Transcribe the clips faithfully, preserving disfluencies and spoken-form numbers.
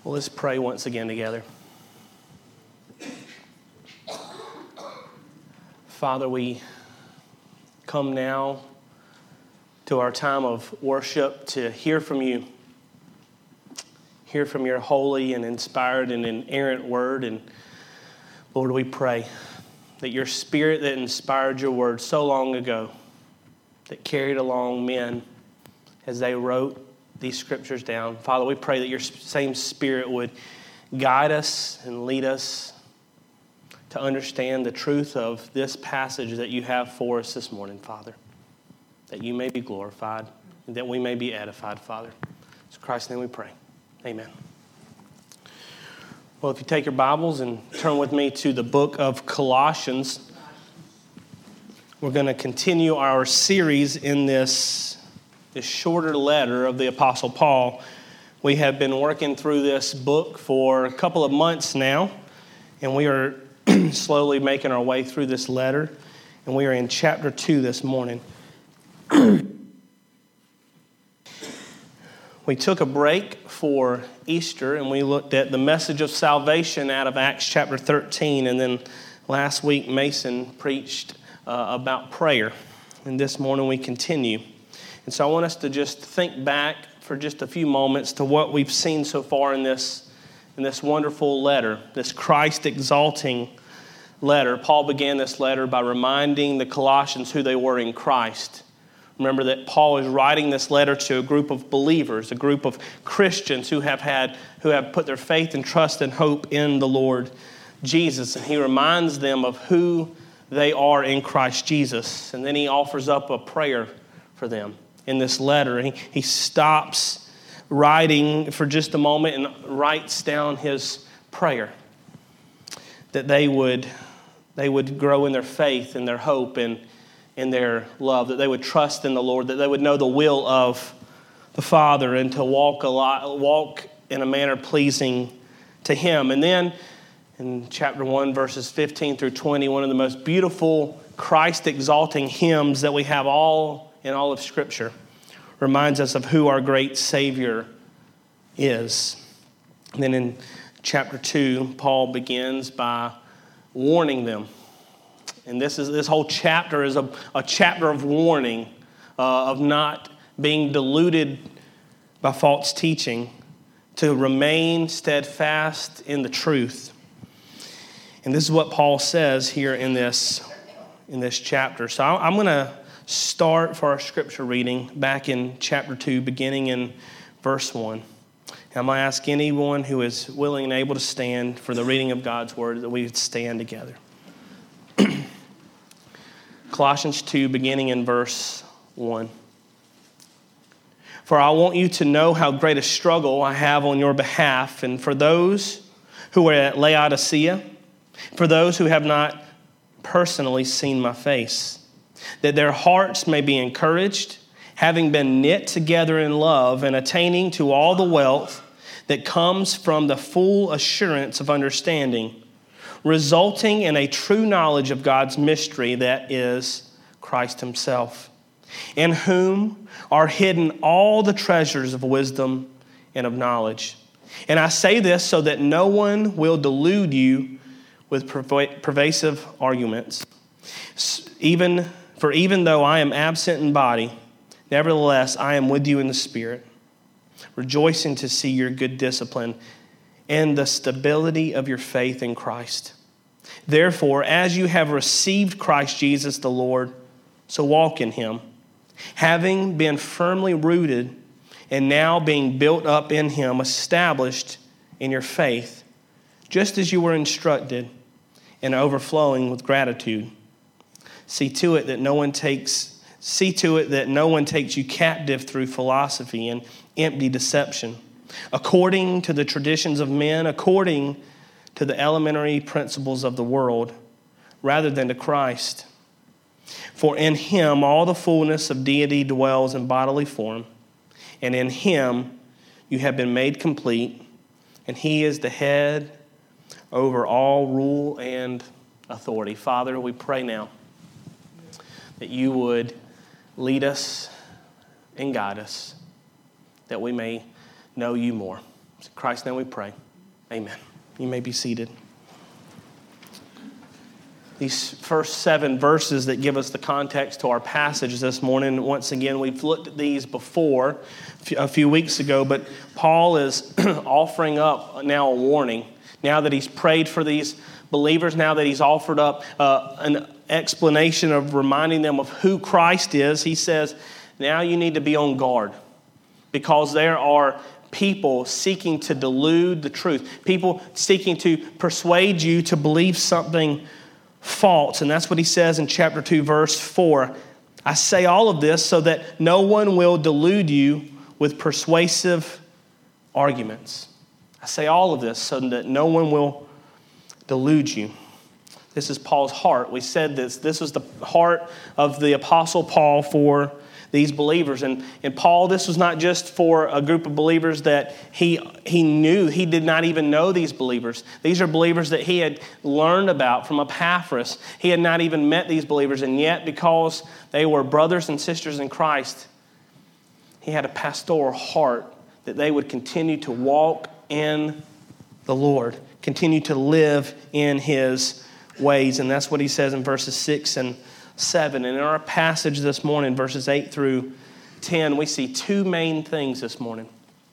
Well, let's pray once again together. Father, we come now to our time of worship to hear from you. Hear from your holy and inspired and inerrant word. And Lord, we pray that your spirit that inspired your word so long ago, that carried along men as they wrote these scriptures down. Father, we pray that your same spirit would guide us and lead us to understand the truth of this passage that you have for us this morning, Father. That you may be glorified and that we may be edified, Father. In Christ's name we pray. Amen. Well, if you take your Bibles and turn with me to the book of Colossians, we're going to continue our series in this, this shorter letter of the Apostle Paul. We have been working through this book for a couple of months now, and we are slowly making our way through this letter, and we are in chapter two this morning. We took a break for Easter, and we looked at the message of salvation out of Acts chapter thirteen, and then last week Mason preached uh, about prayer, and this morning we continue. And so I want us to just think back for just a few moments to what we've seen so far in this, in this wonderful letter, this Christ-exalting letter. Paul began this letter by reminding the Colossians who they were in Christ. Remember that Paul is writing this letter to a group of believers, a group of Christians who have had, who have put their faith and trust and hope in the Lord Jesus. And he reminds them of who they are in Christ Jesus. And then he offers up a prayer for them in this letter. And he, he stops writing for just a moment and writes down his prayer that they would, they would grow in their faith and their hope and in their love, that they would trust in the Lord, that they would know the will of the Father and to walk a lot, walk in a manner pleasing to Him. And then in chapter one, verses fifteen through twenty, one of the most beautiful Christ-exalting hymns that we have all in all of Scripture reminds us of who our great Savior is. And then in chapter two, Paul begins by warning them. And this is this whole chapter is a, a chapter of warning, uh, of not being deluded by false teaching, to remain steadfast in the truth. And this is what Paul says here in this, in this chapter. So I'm going to start for our scripture reading back in chapter two, beginning in verse one. And I'm going to ask anyone who is willing and able to stand for the reading of God's word that we would stand together. Colossians two, beginning in verse one. For I want you to know how great a struggle I have on your behalf, and for those who are at Laodicea, for those who have not personally seen my face, that their hearts may be encouraged, having been knit together in love and attaining to all the wealth that comes from the full assurance of understanding, resulting in a true knowledge of God's mystery, that is Christ Himself, in whom are hidden all the treasures of wisdom and of knowledge. And I say this so that no one will delude you with pervasive arguments. Even for even though I am absent in body, nevertheless I am with you in the Spirit, rejoicing to see your good discipline and the stability of your faith in Christ. Therefore, as you have received Christ Jesus the Lord, so walk in Him, having been firmly rooted and now being built up in Him, established in your faith, just as you were instructed, and overflowing with gratitude. See to it that no one takes, see to it that no one takes you captive through philosophy and empty deception, according to the traditions of men, according to the elementary principles of the world, rather than to Christ. For in Him all the fullness of deity dwells in bodily form, and in Him you have been made complete, and He is the head over all rule and authority. Father, we pray now that you would lead us and guide us, that we may know you more. In Christ's name we pray. Amen. You may be seated. These first seven verses that give us the context to our passage this morning, once again, we've looked at these before a few weeks ago, but Paul is offering up now a warning. Now that he's prayed for these believers, now that he's offered up uh, an explanation of reminding them of who Christ is, he says, now you need to be on guard because there are people seeking to delude the truth, people seeking to persuade you to believe something false. And that's what he says in chapter two, verse four. I say all of this so that no one will delude you with persuasive arguments. I say all of this so that no one will delude you. This is Paul's heart. We said this. This was the heart of the Apostle Paul for these believers. And, and Paul, this was not just for a group of believers that he, he knew. He did not even know these believers. These are believers that he had learned about from Epaphras. He had not even met these believers. And yet, because they were brothers and sisters in Christ, he had a pastoral heart that they would continue to walk in the Lord, continue to live in his ways. And that's what he says in verses six and seven. And in our passage this morning, verses eight through ten, we see two main things this morning.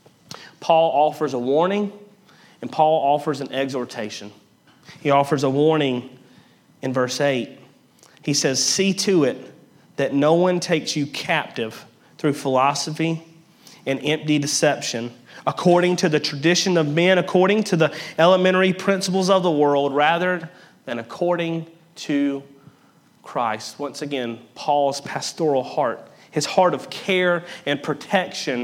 Paul offers a warning, and Paul offers an exhortation. He offers a warning in verse eight. He says, see to it that no one takes you captive through philosophy and empty deception, according to the tradition of men, according to the elementary principles of the world, rather than according to Christ. Once again, Paul's pastoral heart, his heart of care and protection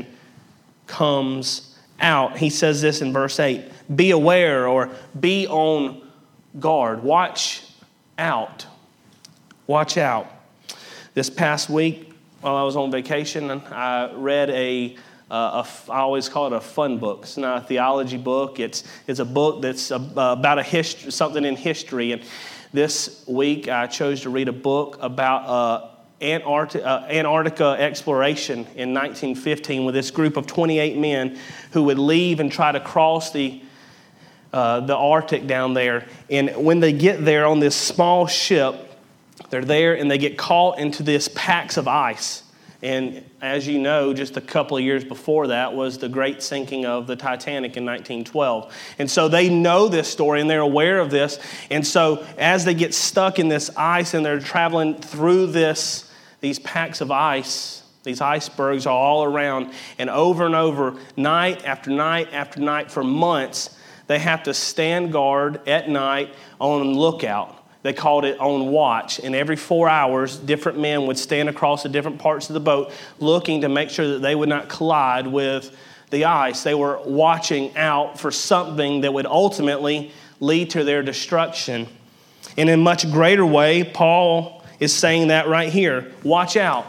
comes out. He says this in verse eight, be aware or be on guard. Watch out. Watch out. This past week, while I was on vacation, I read a Uh, a, I always call it a fun book. It's not a theology book. It's it's a book that's a, uh, about a history, something in history. And this week, I chose to read a book about uh, Antarctica, uh, Antarctica exploration in nineteen fifteen with this group of twenty-eight men who would leave and try to cross the uh, the Arctic down there. And when they get there on this small ship, they're there and they get caught into this packs of ice. And as you know, just a couple of years before that was the great sinking of the Titanic in nineteen twelve. And so they know this story and they're aware of this. And so as they get stuck in this ice and they're traveling through this, these packs of ice, these icebergs are all around. And over and over, night after night after night for months, they have to stand guard at night on lookout. They called it on watch. And every four hours, different men would stand across the different parts of the boat looking to make sure that they would not collide with the ice. They were watching out for something that would ultimately lead to their destruction. And in a much greater way, Paul is saying that right here. Watch out.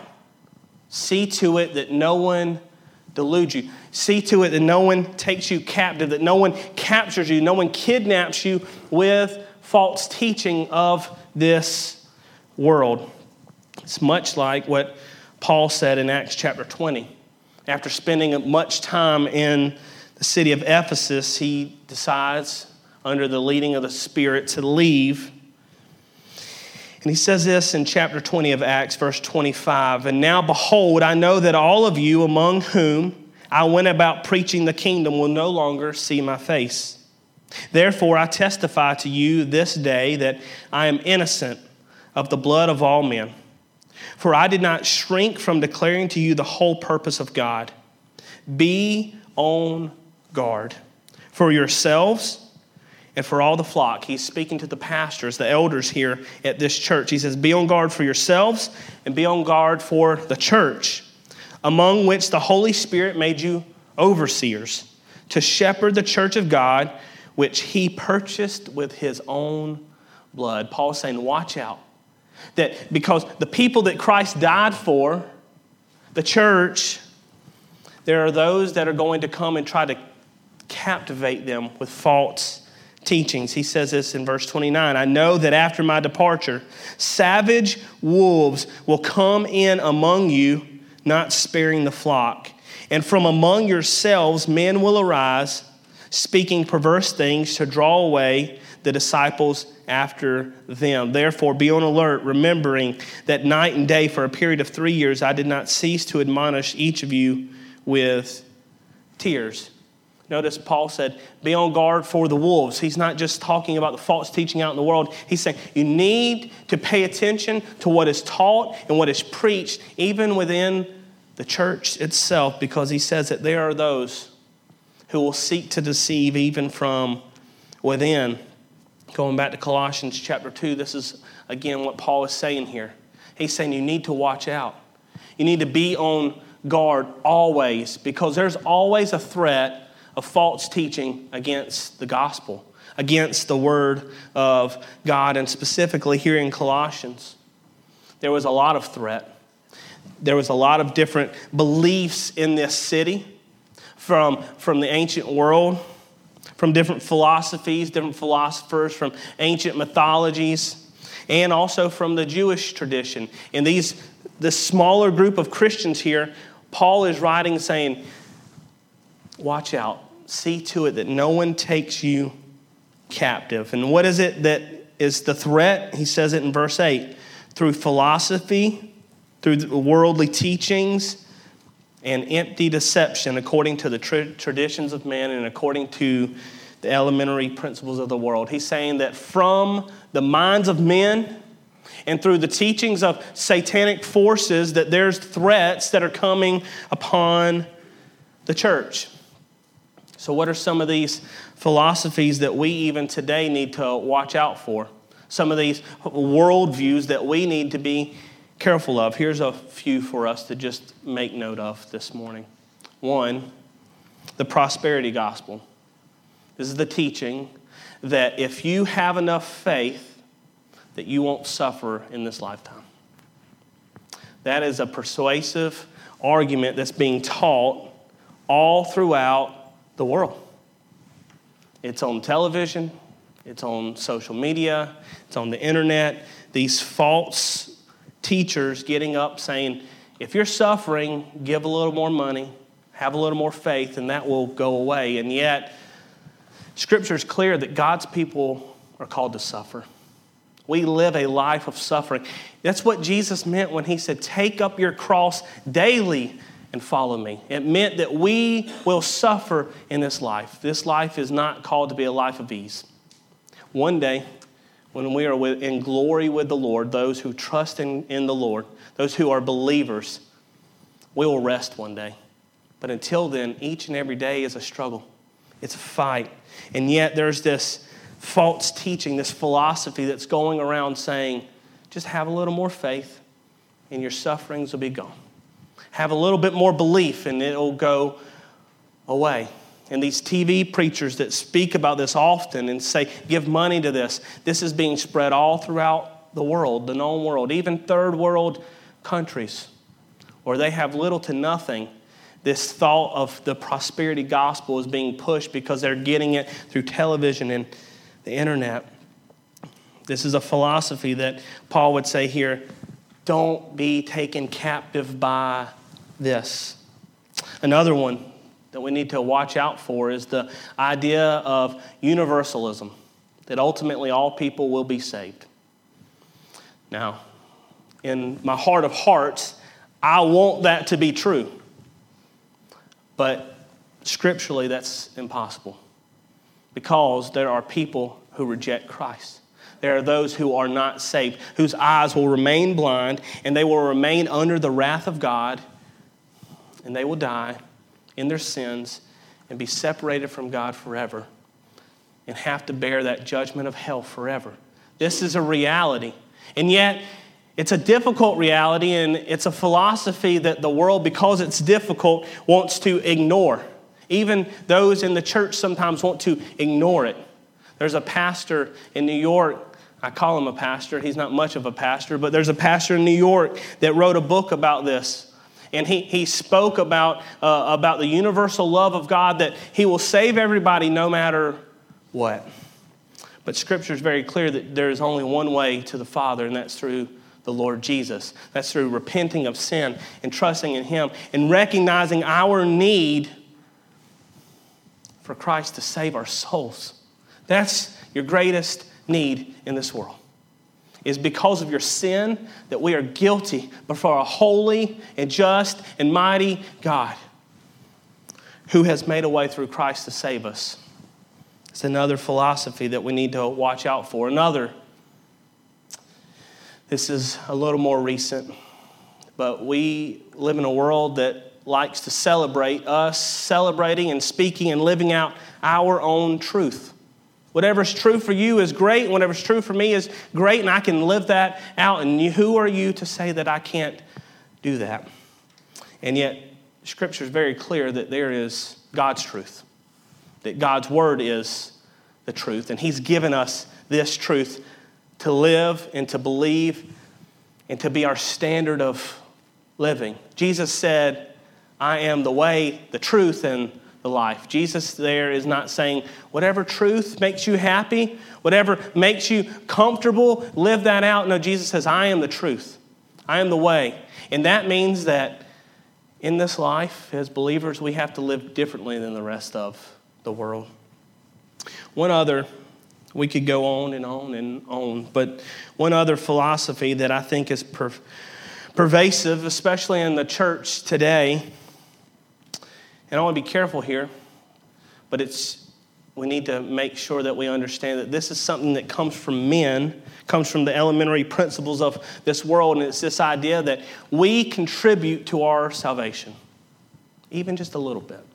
See to it that no one deludes you. See to it that no one takes you captive, that no one captures you, no one kidnaps you with false teaching of this world. It's much like what Paul said in Acts chapter twenty. After spending much time in the city of Ephesus, he decides, under the leading of the Spirit, to leave. And he says this in chapter twenty of Acts, verse twenty-five, and now behold, I know that all of you among whom I went about preaching the kingdom will no longer see my face. Therefore, I testify to you this day that I am innocent of the blood of all men. For I did not shrink from declaring to you the whole purpose of God. Be on guard for yourselves and for all the flock. He's speaking to the pastors, the elders here at this church. He says, be on guard for yourselves and be on guard for the church, among which the Holy Spirit made you overseers, to shepherd the church of God, which he purchased with his own blood. Paul's saying, watch out. That because the people that Christ died for, the church, there are those that are going to come and try to captivate them with false teachings. He says this in verse twenty-nine. I know that after my departure, savage wolves will come in among you, not sparing the flock. And from among yourselves men will arise, speaking perverse things to draw away the disciples after them. Therefore, be on alert, remembering that night and day for a period of three years I did not cease to admonish each of you with tears. Notice Paul said, be on guard for the wolves. He's not just talking about the false teaching out in the world. He's saying you need to pay attention to what is taught and what is preached, even within the church itself, because he says that there are those who will seek to deceive even from within. Going back to Colossians chapter two, this is, again, what Paul is saying here. He's saying you need to watch out. You need to be on guard always, because there's always a threat of false teaching against the gospel, against the word of God. And specifically here in Colossians, there was a lot of threat. There was a lot of different beliefs in this city from, from the ancient world, from different philosophies, different philosophers, from ancient mythologies, and also from the Jewish tradition. In these, this smaller group of Christians here, Paul is writing saying, watch out. See to it that no one takes you captive. And what is it that is the threat? He says it in verse eight. Through philosophy, through the worldly teachings, and empty deception according to the tra- traditions of men and according to the elementary principles of the world. He's saying that from the minds of men and through the teachings of satanic forces, that there's threats that are coming upon the church. So what are some of these philosophies that we even today need to watch out for? Some of these worldviews that we need to be careful of. Here's a few for us to just make note of this morning. One, the prosperity gospel. This is the teaching that if you have enough faith, that you won't suffer in this lifetime. That is a persuasive argument that's being taught all throughout the world. It's on television, it's on social media, it's on the internet. These false teachers getting up saying, if you're suffering, give a little more money, have a little more faith, and that will go away. And yet, Scripture is clear that God's people are called to suffer. We live a life of suffering. That's what Jesus meant when he said, take up your cross daily and follow me. It meant that we will suffer in this life. This life is not called to be a life of ease. One day, when we are with, in glory with the Lord, those who trust in, in the Lord, those who are believers, we will rest one day. But until then, each and every day is a struggle. It's a fight. And yet there's this false teaching, this philosophy that's going around saying, just have a little more faith and your sufferings will be gone. Have a little bit more belief and it'll go away. And these T V preachers that speak about this often and say, give money to this, this is being spread all throughout the world, the known world, even third world countries, where they have little to nothing. This thought of the prosperity gospel is being pushed because they're getting it through television and the internet. This is a philosophy that Paul would say here, don't be taken captive by this. Another one that we need to watch out for is the idea of universalism, that ultimately all people will be saved. Now, in my heart of hearts, I want that to be true. But scripturally, that's impossible, because there are people who reject Christ. There are those who are not saved, whose eyes will remain blind, and they will remain under the wrath of God, and they will die in their sins and be separated from God forever and have to bear that judgment of hell forever. This is a reality. And yet, it's a difficult reality, and it's a philosophy that the world, because it's difficult, wants to ignore. Even those in the church sometimes want to ignore it. There's a pastor in New York. I call him a pastor. He's not much of a pastor, but there's a pastor in New York that wrote a book about this. And he, he spoke about, uh, about the universal love of God, that he will save everybody no matter what. But Scripture is very clear that there is only one way to the Father, and that's through the Lord Jesus. That's through repenting of sin and trusting in Him and recognizing our need for Christ to save our souls. That's your greatest need in this world. Is because of your sin that we are guilty before a holy and just and mighty God who has made a way through Christ to save us. It's another philosophy that we need to watch out for. Another, this is a little more recent, but we live in a world that likes to celebrate us celebrating and speaking and living out our own truth. Whatever's true for you is great, and whatever's true for me is great, and I can live that out. And you, who are you to say that I can't do that? And yet, Scripture is very clear that there is God's truth, that God's Word is the truth, and He's given us this truth to live and to believe and to be our standard of living. Jesus said, I am the way, the truth, and the life. Jesus there is not saying, whatever truth makes you happy, whatever makes you comfortable, live that out. No, Jesus says, I am the truth. I am the way. And that means that in this life, as believers, we have to live differently than the rest of the world. One other, we could go on and on and on, but one other philosophy that I think is per- pervasive, especially in the church today, and I want to be careful here, but it's we need to make sure that we understand that this is something that comes from men, comes from the elementary principles of this world, and it's this idea that we contribute to our salvation, even just a little bit.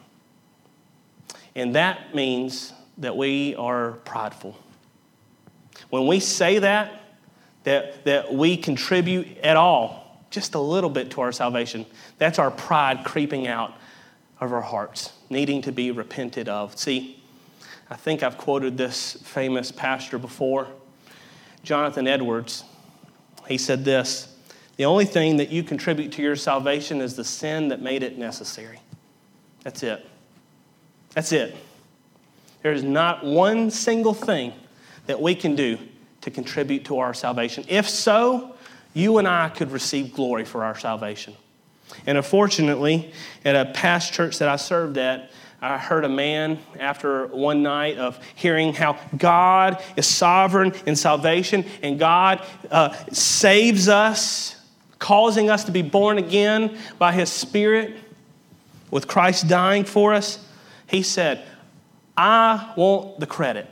And that means that we are prideful. When we say that, that, that we contribute at all, just a little bit to our salvation, that's our pride creeping out of our hearts, needing to be repented of. See, I think I've quoted this famous pastor before, Jonathan Edwards. He said this, the only thing that you contribute to your salvation is the sin that made it necessary. That's it. That's it. There's not one single thing that we can do to contribute to our salvation. If so, you and I could receive glory for our salvation. And unfortunately, at a past church that I served at, I heard a man after one night of hearing how God is sovereign in salvation and God uh, saves us, causing us to be born again by His Spirit with Christ dying for us. He said, I want the credit.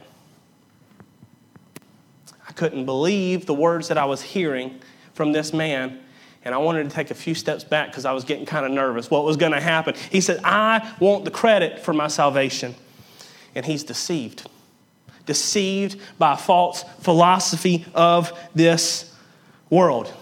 I couldn't believe the words that I was hearing from this man. And I wanted to take a few steps back because I was getting kind of nervous what was going to happen. He said, I want the credit for my salvation. And he's deceived. Deceived by a false philosophy of this world.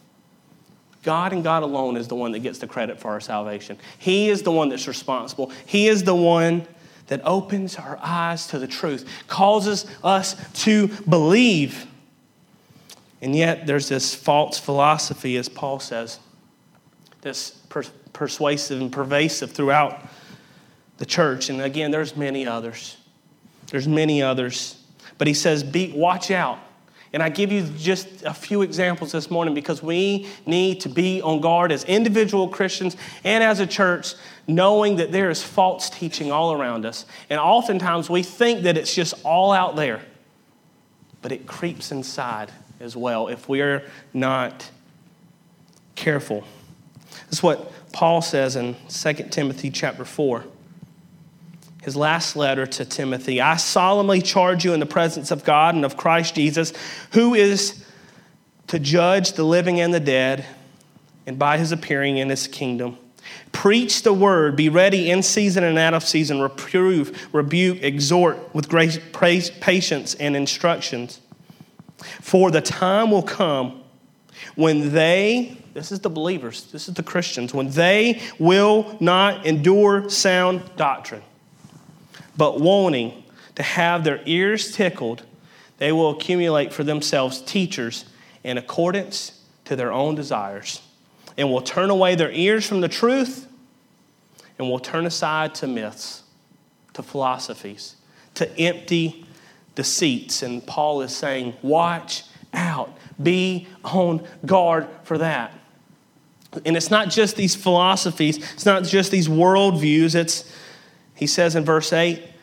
God and God alone is the one that gets the credit for our salvation. He is the one that's responsible. He is the one that opens our eyes to the truth, causes us to believe. And yet there's this false philosophy, as Paul says, this per- persuasive and pervasive throughout the church. And again, there's many others. There's many others. But he says, be, watch out. And I give you just a few examples this morning because we need to be on guard as individual Christians and as a church, knowing that there is false teaching all around us. And oftentimes we think that it's just all out there, but it creeps inside as well if we're not careful. That's what Paul says in Second Timothy chapter four. His last letter to Timothy. I solemnly charge you in the presence of God and of Christ Jesus, who is to judge the living and the dead, and by His appearing in His kingdom. Preach the word, be ready in season and out of season, reprove, rebuke, exhort with great praise, patience and instructions. For the time will come when they, this is the believers, this is the Christians, when they will not endure sound doctrine, but wanting to have their ears tickled, they will accumulate for themselves teachers in accordance to their own desires, and will turn away their ears from the truth, and will turn aside to myths, to philosophies, to empty deceits. And Paul is saying, watch out. Be on guard for that. And it's not just these philosophies. It's not just these worldviews. It's, he says in verse eight,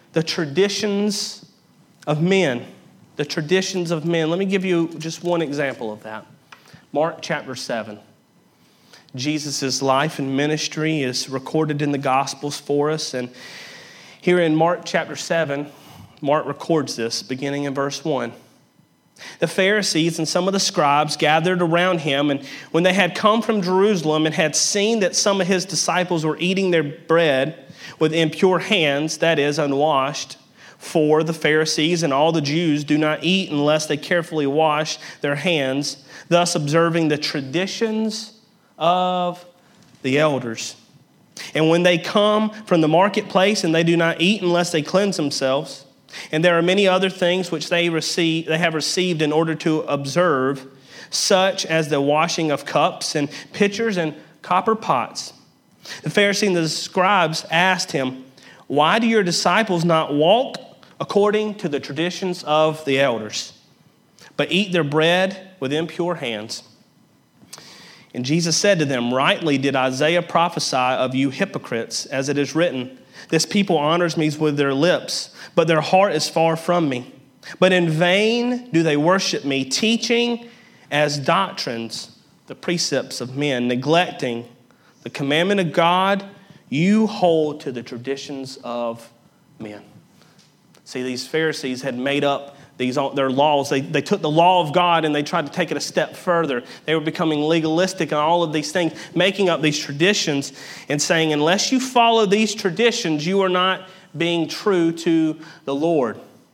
the traditions of men. The traditions of men. Let me give you just one example of that. Mark chapter seven. Jesus' life and ministry is recorded in the Gospels for us. And here in Mark chapter seven, Mark records this, beginning in verse one. The Pharisees and some of the scribes gathered around him, and when they had come from Jerusalem and had seen that some of his disciples were eating their bread with impure hands, that is, unwashed, for the Pharisees and all the Jews do not eat unless they carefully wash their hands, thus observing the traditions of the elders. And when they come from the marketplace and they do not eat unless they cleanse themselves, and there are many other things which they receive, they have received in order to observe, such as the washing of cups and pitchers and copper pots. The Pharisees and the scribes asked him, "Why do your disciples not walk according to the traditions of the elders, but eat their bread with impure hands?" And Jesus said to them, "Rightly did Isaiah prophesy of you hypocrites, as it is written, 'This people honors me with their lips, but their heart is far from me. But in vain do they worship me, teaching as doctrines the precepts of men, neglecting the commandment of God. You hold to the traditions of men.'" See, these Pharisees had made up these their laws. They, they took the law of God and they tried to take it a step further. They were becoming legalistic and all of these things, making up these traditions and saying, unless you follow these traditions, you are not being true to the Lord.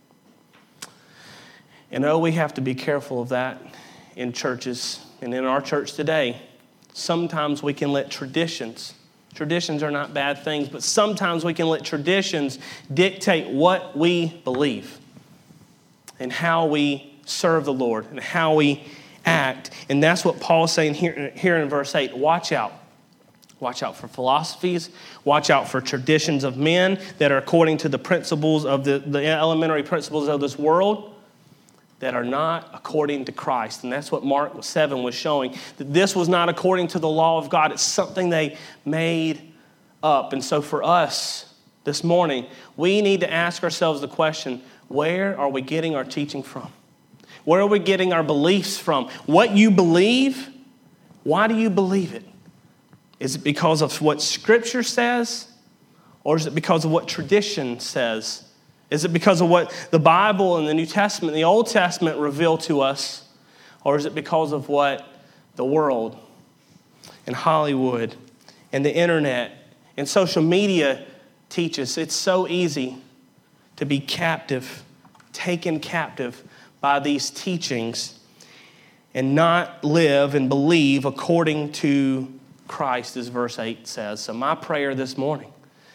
And oh, we have to be careful of that in churches and in our church today. Sometimes we can let traditions, traditions are not bad things, but sometimes we can let traditions dictate what we believe and how we serve the Lord and how we act. And that's what Paul's saying here, here in verse eight. Watch out. Watch out for philosophies. Watch out for traditions of men that are according to the principles of the, the elementary principles of this world that are not according to Christ. And that's what Mark seven was showing, that this was not according to the law of God. It's something they made up. And so for us this morning, we need to ask ourselves the question, where are we getting our teaching from? Where are we getting our beliefs from? What you believe, why do you believe it? Is it because of what Scripture says? Or is it because of what tradition says? Is it because of what the Bible and the New Testament, the Old Testament reveal to us? Or is it because of what the world and Hollywood and the internet and social media teach us? It's so easy to be captive, taken captive by these teachings and not live and believe according to Christ, as verse eight says. So my prayer this morning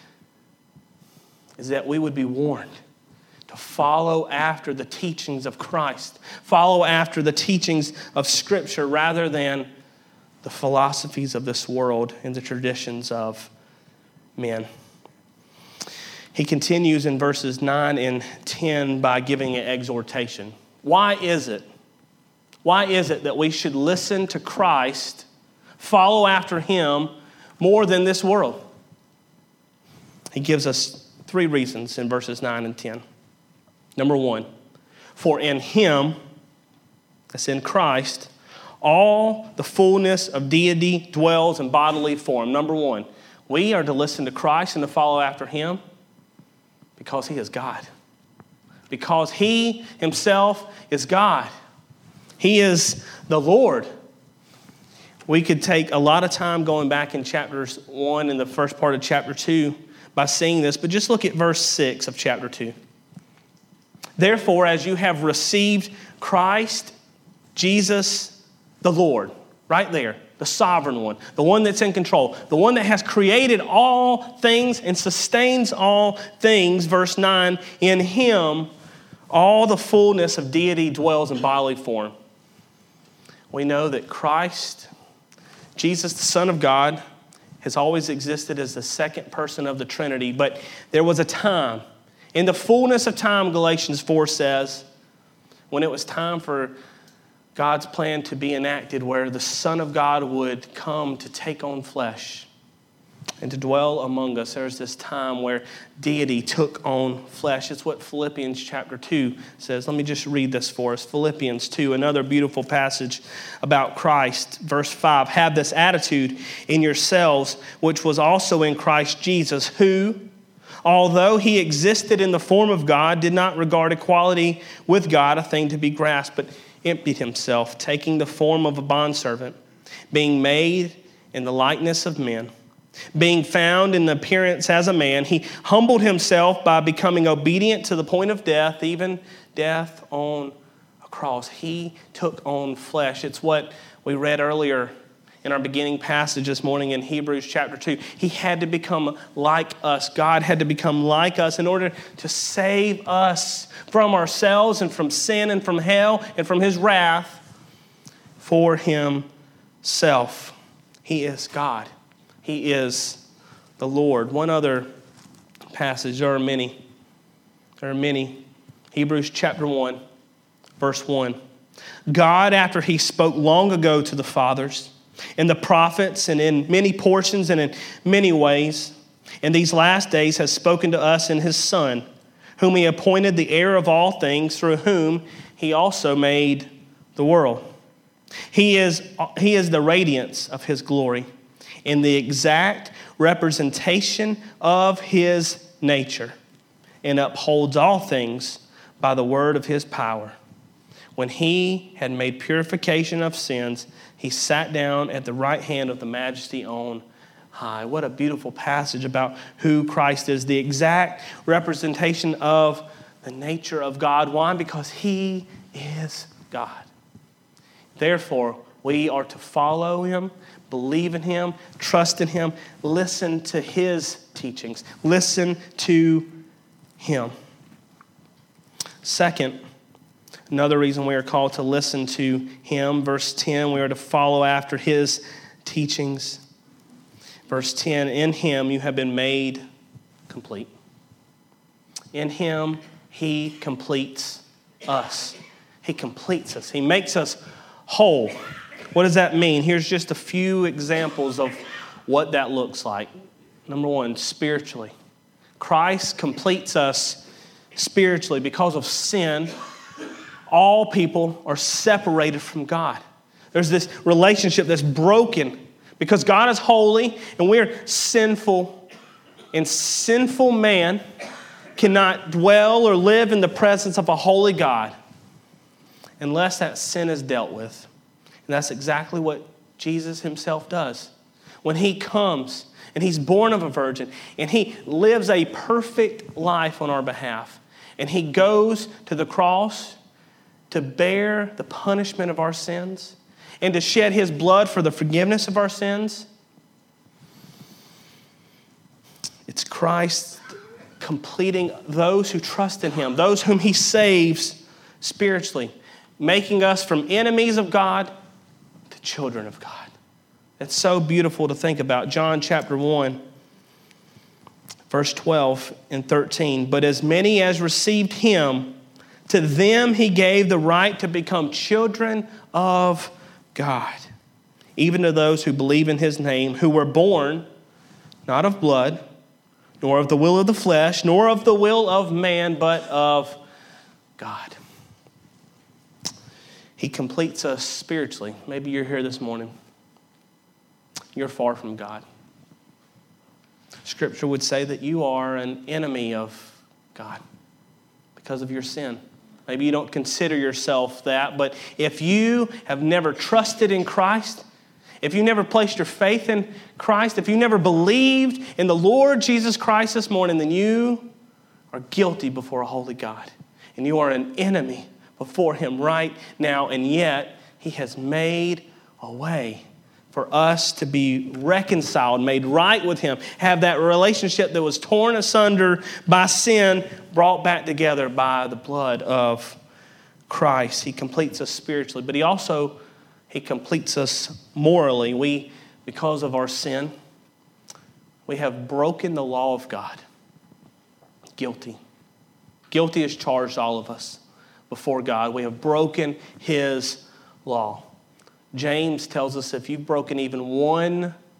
is that we would be warned to follow after the teachings of Christ, follow after the teachings of Scripture rather than the philosophies of this world and the traditions of men. He continues in verses nine and ten by giving an exhortation. Why is it? Why is it that we should listen to Christ, follow after him more than this world? He gives us three reasons in verses nine and ten. Number one, for in him, that's in Christ, all the fullness of deity dwells in bodily form. Number one, we are to listen to Christ and to follow after him because he is God. Because he himself is God. He is the Lord. We could take a lot of time going back in chapters one and the first part of chapter two by seeing this, but just look at verse six of chapter two. Therefore, as you have received Christ, Jesus, the Lord, right there, the sovereign one, the one that's in control, the one that has created all things and sustains all things, verse nine, in him all the fullness of deity dwells in bodily form. We know that Christ, Jesus, the Son of God, has always existed as the second person of the Trinity, but there was a time, in the fullness of time, Galatians four says, when it was time for God's plan to be enacted where the Son of God would come to take on flesh, and to dwell among us. There's this time where deity took on flesh. It's what Philippians chapter two says. Let me just read this for us. Philippians two, another beautiful passage about Christ. Verse five, have this attitude in yourselves, which was also in Christ Jesus, who, although he existed in the form of God, did not regard equality with God a thing to be grasped, but emptied himself, taking the form of a bondservant, being made in the likeness of men. Being found in the appearance as a man, he humbled himself by becoming obedient to the point of death, even death on a cross. He took on flesh. It's what we read earlier in our beginning passage this morning in Hebrews chapter two. He had to become like us. God had to become like us in order to save us from ourselves and from sin and from hell and from his wrath for himself. He is God. He is the Lord. One other passage, there are many. There are many. Hebrews chapter one, verse one. God, after he spoke long ago to the fathers, in the prophets and in many portions and in many ways, in these last days has spoken to us in his Son, whom he appointed the heir of all things, through whom he also made the world. He is, he is the radiance of his glory, in the exact representation of his nature, and upholds all things by the word of his power. When he had made purification of sins, he sat down at the right hand of the Majesty on high. What a beautiful passage about who Christ is, the exact representation of the nature of God. Why? Because he is God. Therefore, we are to follow him, believe in him, trust in him, listen to his teachings, listen to him. Second, another reason we are called to listen to him, verse ten, we are to follow after his teachings. Verse ten, in him you have been made complete. In him, he completes us. He completes us. He makes us whole. What does that mean? Here's just a few examples of what that looks like. Number one, spiritually. Christ completes us spiritually. Because of sin, all people are separated from God. There's this relationship that's broken because God is holy and we're sinful. And sinful man cannot dwell or live in the presence of a holy God unless that sin is dealt with. And that's exactly what Jesus himself does. When he comes and he's born of a virgin and he lives a perfect life on our behalf and he goes to the cross to bear the punishment of our sins and to shed his blood for the forgiveness of our sins, it's Christ completing those who trust in him, those whom he saves spiritually, making us from enemies of God to children of God. It's so beautiful to think about. John chapter one, verse twelve and thirteen. But as many as received him, to them he gave the right to become children of God, even to those who believe in his name, who were born not of blood, nor of the will of the flesh, nor of the will of man, but of God. He completes us spiritually. Maybe you're here this morning. You're far from God. Scripture would say that you are an enemy of God because of your sin. Maybe you don't consider yourself that, but if you have never trusted in Christ, if you never placed your faith in Christ, if you never believed in the Lord Jesus Christ this morning, then you are guilty before a holy God. And you are an enemy before him right now, and yet he has made a way for us to be reconciled, made right with him, have that relationship that was torn asunder by sin, brought back together by the blood of Christ. He completes us spiritually, but he also, he completes us morally. We, because of our sin, we have broken the law of God. Guilty. Guilty has charged all of us before God. We have broken his law. James tells us if you've broken even one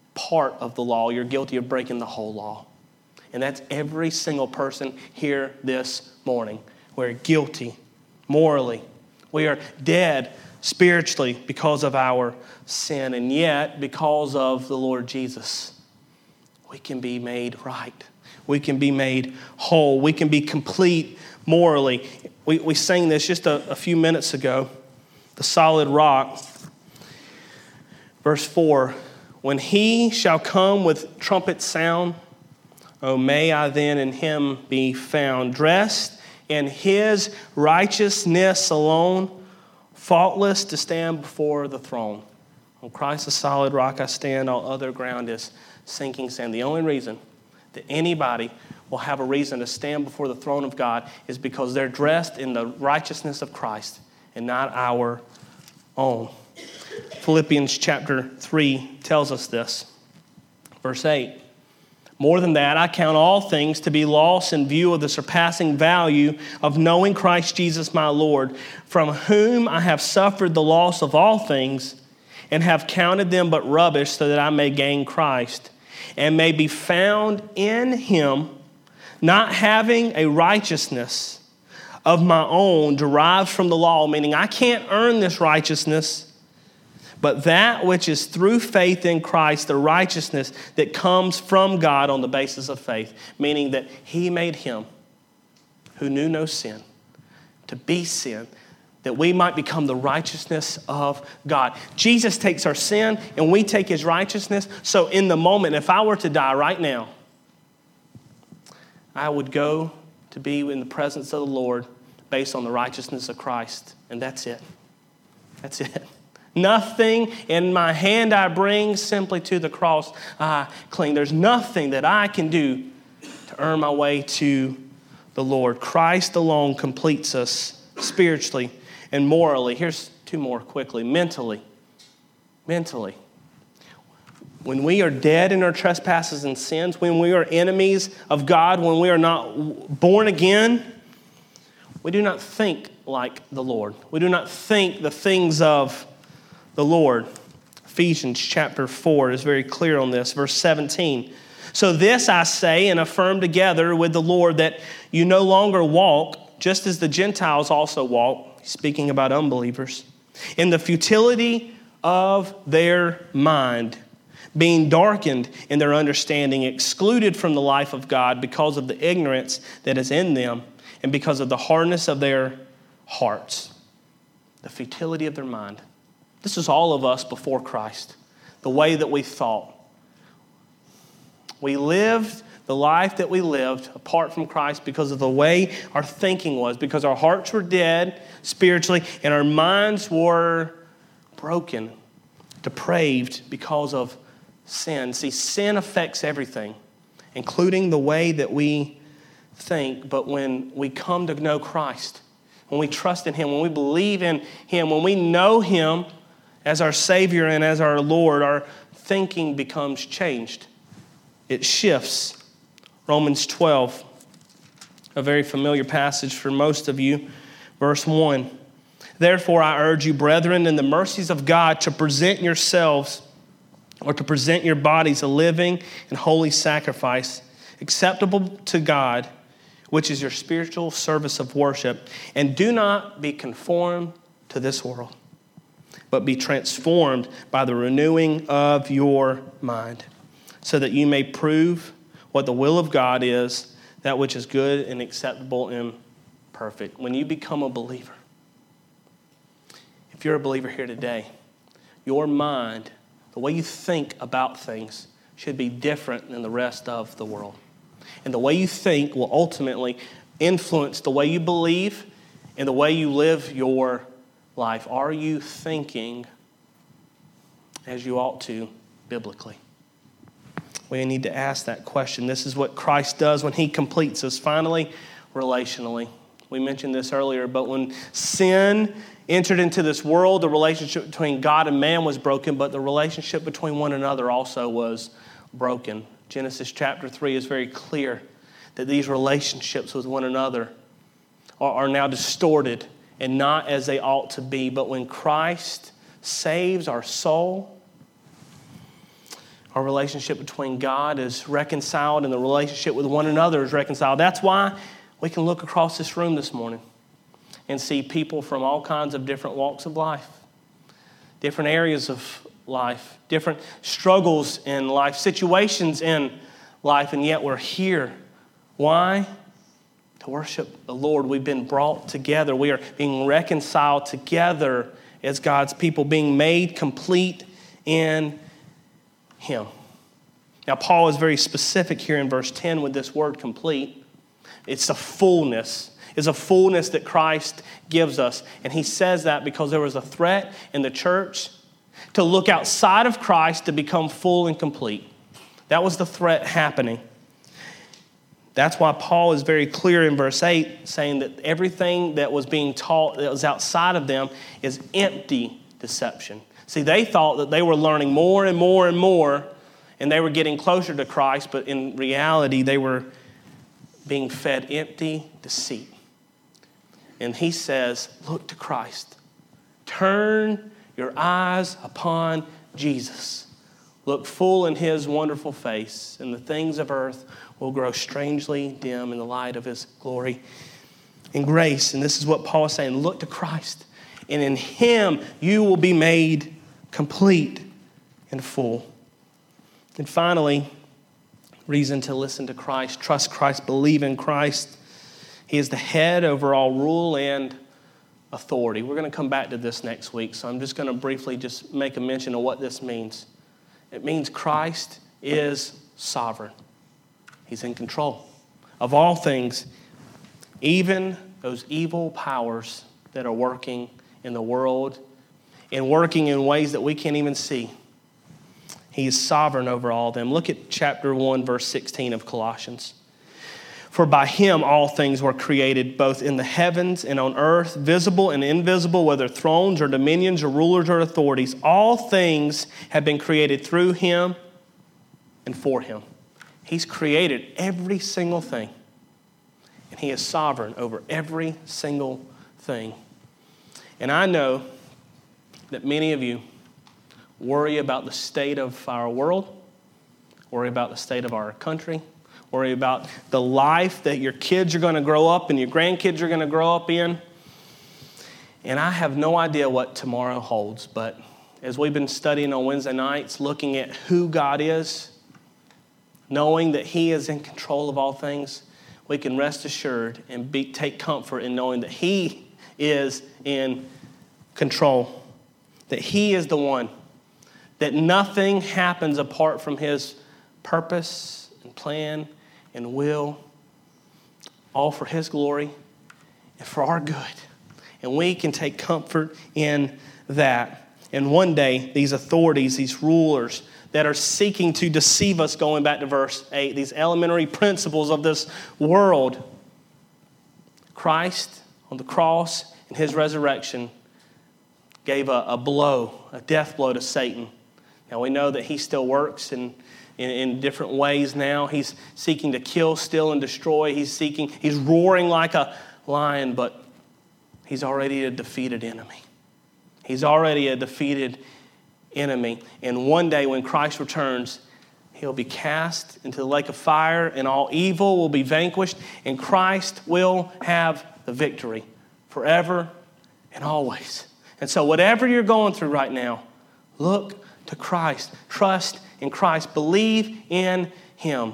part of the law, you're guilty of breaking the whole law. And that's every single person here this morning. We're guilty morally. We are dead spiritually because of our sin. And yet, because of the Lord Jesus, we can be made right. We can be made whole. We can be complete morally. We, we sang this just a, a few minutes ago. The solid rock. Verse four. When he shall come with trumpet sound, oh, may I then in him be found, dressed in his righteousness alone, faultless to stand before the throne. On Christ the solid rock I stand, all other ground is sinking sand. The only reason that anybody will have a reason to stand before the throne of God is because they're dressed in the righteousness of Christ and not our own. Philippians chapter three tells us this. Verse eight. More than that, I count all things to be lost in view of the surpassing value of knowing Christ Jesus my Lord, from whom I have suffered the loss of all things and have counted them but rubbish, so that I may gain Christ and may be found in him, not having a righteousness of my own derived from the law, meaning I can't earn this righteousness, but that which is through faith in Christ, the righteousness that comes from God on the basis of faith, meaning that he made him who knew no sin to be sin, that we might become the righteousness of God. Jesus takes our sin and we take his righteousness. So in the moment, if I were to die right now, I would go to be in the presence of the Lord based on the righteousness of Christ. And that's it. That's it. Nothing in my hand I bring, simply to the cross I cling. There's nothing that I can do to earn my way to the Lord. Christ alone completes us spiritually and morally. Here's two more quickly. Mentally. Mentally. When we are dead in our trespasses and sins, when we are enemies of God, when we are not born again, we do not think like the Lord. We do not think the things of the Lord. Ephesians chapter four is very clear on this. Verse seventeen. So this I say and affirm together with the Lord, that you no longer walk, just as the Gentiles also walk, speaking about unbelievers, in the futility of their mind, being darkened in their understanding, excluded from the life of God because of the ignorance that is in them and because of the hardness of their hearts. The futility of their mind. This is all of us before Christ. The way that we thought. We lived the life that we lived apart from Christ because of the way our thinking was, because our hearts were dead spiritually and our minds were broken, depraved because of sin. See, sin affects everything, including the way that we think. But when we come to know Christ, when we trust in him, when we believe in him, when we know him as our Savior and as our Lord, our thinking becomes changed. It shifts. Romans twelve, a very familiar passage for most of you. Verse one. Therefore I urge you, brethren, in the mercies of God, to present yourselves or to present your bodies a living and holy sacrifice, acceptable to God, which is your spiritual service of worship. And do not be conformed to this world, but be transformed by the renewing of your mind, so that you may prove what the will of God is, that which is good and acceptable and perfect. When you become a believer, if you're a believer here today, your mind, the way you think about things, should be different than the rest of the world. And the way you think will ultimately influence the way you believe and the way you live your life. Are you thinking as you ought to biblically? We need to ask that question. This is what Christ does when he completes us. Finally, relationally. We mentioned this earlier, but when sin entered into this world, the relationship between God and man was broken, but the relationship between one another also was broken. Genesis chapter three is very clear that these relationships with one another are, are now distorted and not as they ought to be. But when Christ saves our soul, Our relationship between God is reconciled and the relationship with one another is reconciled. That's why we can look across this room this morning and see people from all kinds of different walks of life, different areas of life, different struggles in life, situations in life, and yet we're here. Why? To worship the Lord. We've been brought together. We are being reconciled together as God's people, being made complete in Him. Now, Paul is very specific here in verse ten with this word complete. It's a fullness. It's a fullness that Christ gives us. And he says that because there was a threat in the church to look outside of Christ to become full and complete. That was the threat happening. That's why Paul is very clear in verse eight, saying that everything that was being taught that was outside of them is empty deception. See, they thought that they were learning more and more and more, and they were getting closer to Christ, but in reality, they were being fed empty deceit. And he says, look to Christ. Turn your eyes upon Jesus. Look full in His wonderful face, and the things of earth will grow strangely dim in the light of His glory and grace. And this is what Paul is saying. Look to Christ, and in Him you will be made complete and full. And finally, reason to listen to Christ, trust Christ, believe in Christ. He is the head over all rule and authority. We're going to come back to this next week, so I'm just going to briefly just make a mention of what this means. It means Christ is sovereign. He's in control of all things, even those evil powers that are working in the world and working in ways that we can't even see. He is sovereign over all of them. Look at chapter one, verse sixteen of Colossians. For by Him all things were created, both in the heavens and on earth, visible and invisible, whether thrones or dominions or rulers or authorities. All things have been created through Him and for Him. He's created every single thing. And He is sovereign over every single thing. And I know that many of you worry about the state of our world, worry about the state of our country, worry about the life that your kids are going to grow up and your grandkids are going to grow up in. And I have no idea what tomorrow holds, but as we've been studying on Wednesday nights, looking at who God is, knowing that He is in control of all things, we can rest assured and be, take comfort in knowing that He is in control, that He is the one, that nothing happens apart from His purpose and plan and will, all for His glory and for our good. And we can take comfort in that. And one day, these authorities, these rulers that are seeking to deceive us, going back to verse eight, these elementary principles of this world, Christ on the cross and His resurrection gave a, a blow, a death blow to Satan. Now we know that he still works in, in, in different ways now. He's seeking to kill, steal, and destroy. He's seeking, he's roaring like a lion, but he's already a defeated enemy. He's already a defeated enemy. And one day when Christ returns, He'll be cast into the lake of fire, and all evil will be vanquished, and Christ will have the victory forever and always. And so whatever you're going through right now, look to Christ. Trust in Christ. Believe in Him.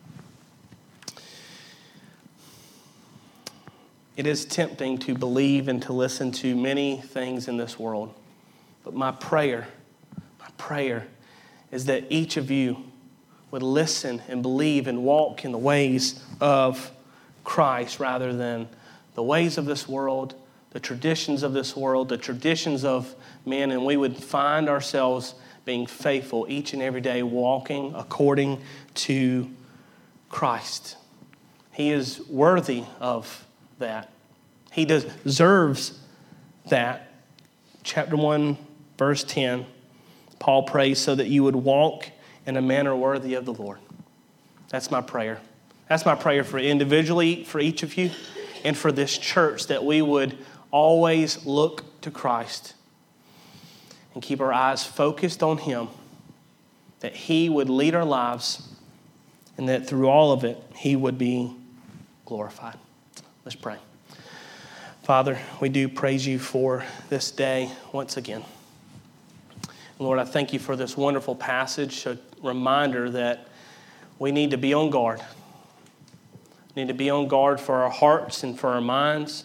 It is tempting to believe and to listen to many things in this world. But my prayer, my prayer is that each of you would listen and believe and walk in the ways of Christ rather than the ways of this world, the traditions of this world, the traditions of men, and we would find ourselves being faithful each and every day, walking according to Christ. He is worthy of that. He deserves that. Chapter one, verse ten, Paul prays so that you would walk in a manner worthy of the Lord. That's my prayer. That's my prayer for individually, for each of you, and for this church, that we would always look to Christ and keep our eyes focused on Him that He would lead our lives, and that through all of it, He would be glorified. Let's pray. Father, we do praise You for this day once again. Lord, I thank You for this wonderful passage, a reminder that we need to be on guard. We need to be on guard for our hearts and for our minds,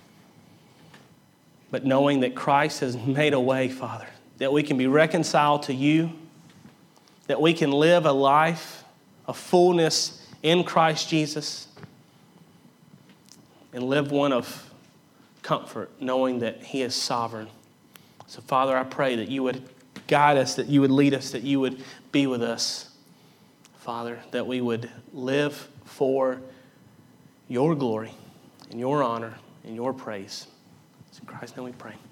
but knowing that Christ has made a way, Father, that we can be reconciled to You, that we can live a life of fullness in Christ Jesus, and live one of comfort, knowing that He is sovereign. So, Father, I pray that You would guide us, that You would lead us, that You would be with us, Father, that we would live for Your glory and Your honor and Your praise. In Christ's name we pray.